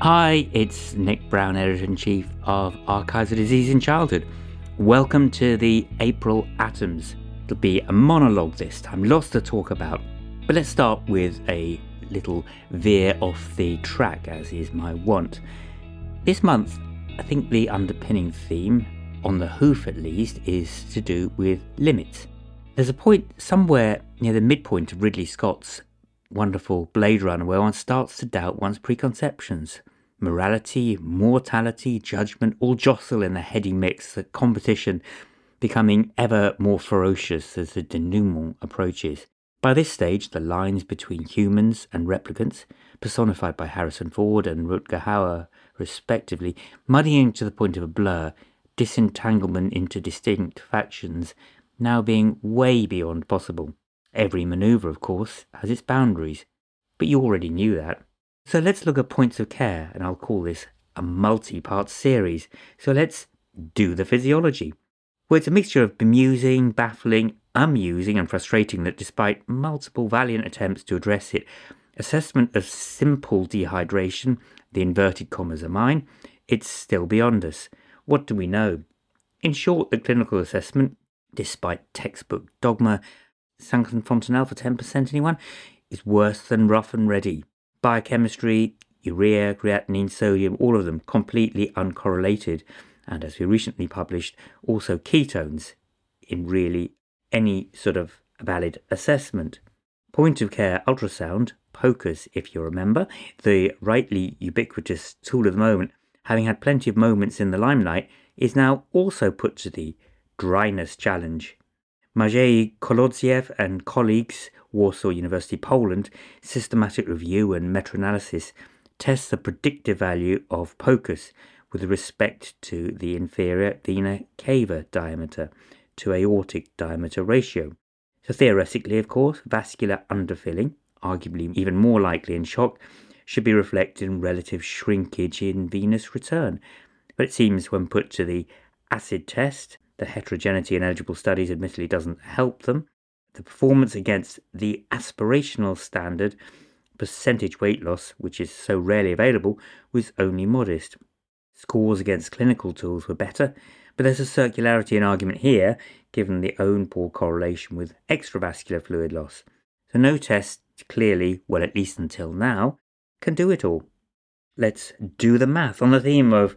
Hi, it's Nick Brown, Editor-in-Chief of Archives of Disease in Childhood. Welcome to the April Atoms. It'll be a monologue this time, lots to talk about. But let's start with a little veer off the track, as is my wont. This month, I think the underpinning theme, on the hoof at least, is to do with limits. There's a point somewhere near the midpoint of Ridley Scott's wonderful Blade Runner where one starts to doubt one's preconceptions. Morality, mortality, judgment all jostle in the heady mix, the competition becoming ever more ferocious as the denouement approaches. By this stage, the lines between humans and replicants, personified by Harrison Ford and Rutger Hauer respectively, muddying to the point of a blur, disentanglement into distinct factions now being way beyond possible. Every manoeuvre, of course, has its boundaries, but you already knew that. So let's look at points of care, and I'll call this a multi-part series. So let's do the physiology. Well, it's a mixture of bemusing, baffling, amusing and frustrating that despite multiple valiant attempts to address it, assessment of simple dehydration, the inverted commas are mine, it's still beyond us. What do we know? In short, the clinical assessment, despite textbook dogma, Sanctum Fontanelle for 10%, anyone, is worse than rough and ready. Biochemistry, urea, creatinine, sodium, all of them completely uncorrelated, and as we recently published, also ketones in really any sort of valid assessment. Point of care ultrasound, POCUS if you remember, the rightly ubiquitous tool of the moment, having had plenty of moments in the limelight, is now also put to the dryness challenge. Maciej Kolodziew and colleagues, Warsaw University, Poland, systematic review and meta-analysis tests the predictive value of POCUS with respect to the inferior vena cava diameter to aortic diameter ratio. So theoretically, of course, vascular underfilling, arguably even more likely in shock, should be reflected in relative shrinkage in venous return. But it seems when put to the acid test, the heterogeneity in eligible studies admittedly doesn't help them. The performance against the aspirational standard percentage weight loss, which is so rarely available, was only modest. Scores against clinical tools were better, but there's a circularity in argument here, given the own poor correlation with extravascular fluid loss. So no test clearly, well at least until now, can do it all. Let's do the math on the theme of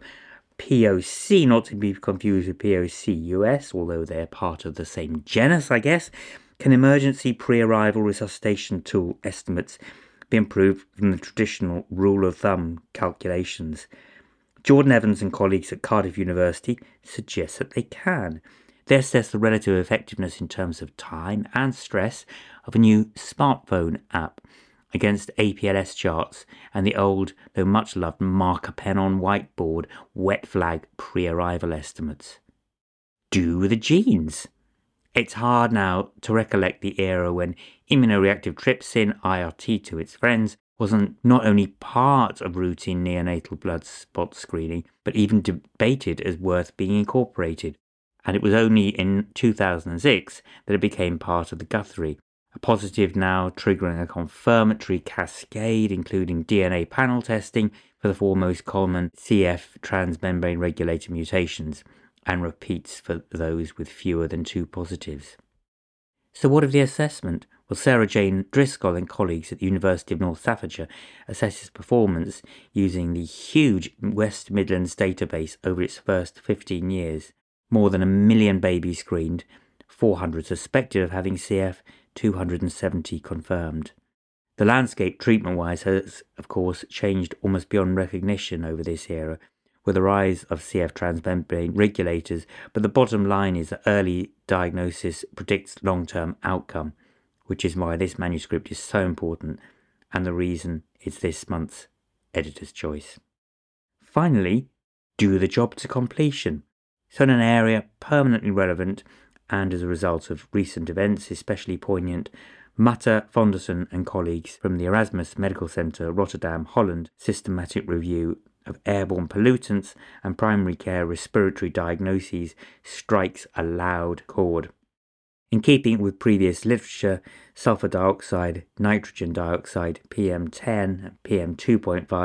POC, not to be confused with POC-US, although they're part of the same genus, I guess. Can emergency pre-arrival resuscitation tool estimates be improved from the traditional rule of thumb calculations? Jordan Evans and colleagues at Cardiff University suggest that they can. They assess the relative effectiveness in terms of time and stress of a new smartphone app against APLS charts and the old, though much loved, marker pen on whiteboard wet flag pre-arrival estimates. Do the genes. It's hard now to recollect the era when immunoreactive trypsin, IRT to its friends, wasn't not only part of routine neonatal blood spot screening, but even debated as worth being incorporated. And it was only in 2006 that it became part of the Guthrie, a positive now triggering a confirmatory cascade, including DNA panel testing for the four most common CF transmembrane regulator mutations, and repeats for those with fewer than 2 positives. So what of the assessment? Well, Sarah Jane Driscoll and colleagues at the University of North Staffordshire assesses performance using the huge West Midlands database over its first 15 years. More than 1 million babies screened, 400 suspected of having CF, 270 confirmed. The landscape treatment-wise has, of course, changed almost beyond recognition over this era, with the rise of CF transmembrane regulators, but the bottom line is that early diagnosis predicts long-term outcome, which is why this manuscript is so important, and the reason it's this month's editor's choice. Finally, do the job to completion. So in an area permanently relevant, and as a result of recent events especially poignant, Matta Fonderson and colleagues from the Erasmus Medical Centre, Rotterdam, Holland, systematic review of airborne pollutants and primary care respiratory diagnoses strikes a loud chord. In keeping with previous literature, sulfur dioxide, nitrogen dioxide, PM10 and PM2.5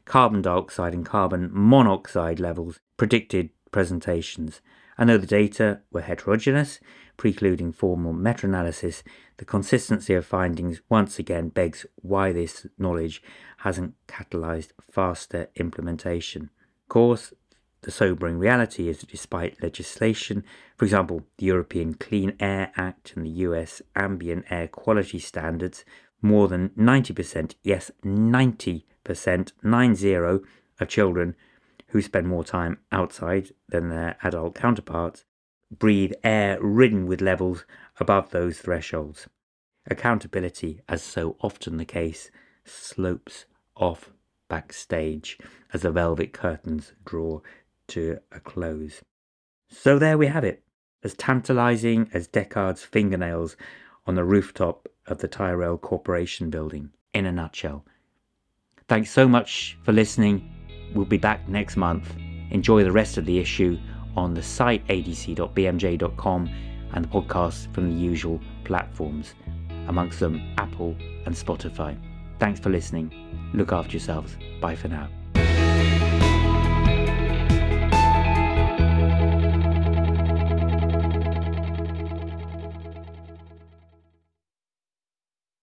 carbon dioxide and carbon monoxide levels predicted presentations. And though the data were heterogeneous, precluding formal meta-analysis, the consistency of findings once again begs why this knowledge hasn't catalysed faster implementation. Of course, the sobering reality is that despite legislation, for example, the European Clean Air Act and the US Ambient Air Quality Standards, more than 90%, yes, 90%, 90, of children who spend more time outside than their adult counterparts breathe air ridden with levels above those thresholds. Accountability, as so often the case, slopes off backstage as the velvet curtains draw to a close. So there we have it, as tantalising as Deckard's fingernails on the rooftop of the Tyrell Corporation building, in a nutshell. Thanks so much for listening. We'll be back next month. Enjoy the rest of the issue on the site adc.bmj.com and the podcast from the usual platforms, amongst them Apple and Spotify. Thanks for listening. Look after yourselves. Bye for now.